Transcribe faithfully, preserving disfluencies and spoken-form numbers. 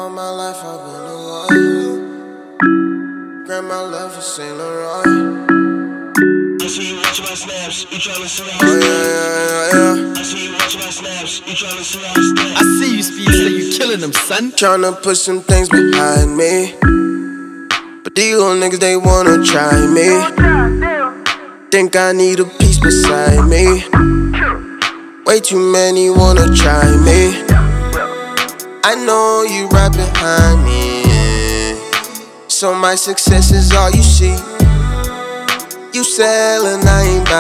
All my life I've been alone. Grandma left for Saint Laurent. I see you watching my snaps, you tryna see how I Oh yeah, yeah, yeah, yeah. I see you watching my snaps, you tryna see how I stand. I see you, Speed, so you killing them, son. Tryna put some things behind me, but these old niggas, they wanna try me. Think I need a piece beside me. Way too many wanna try me. I know you right behind me, so my success is all you see. You selling, I ain't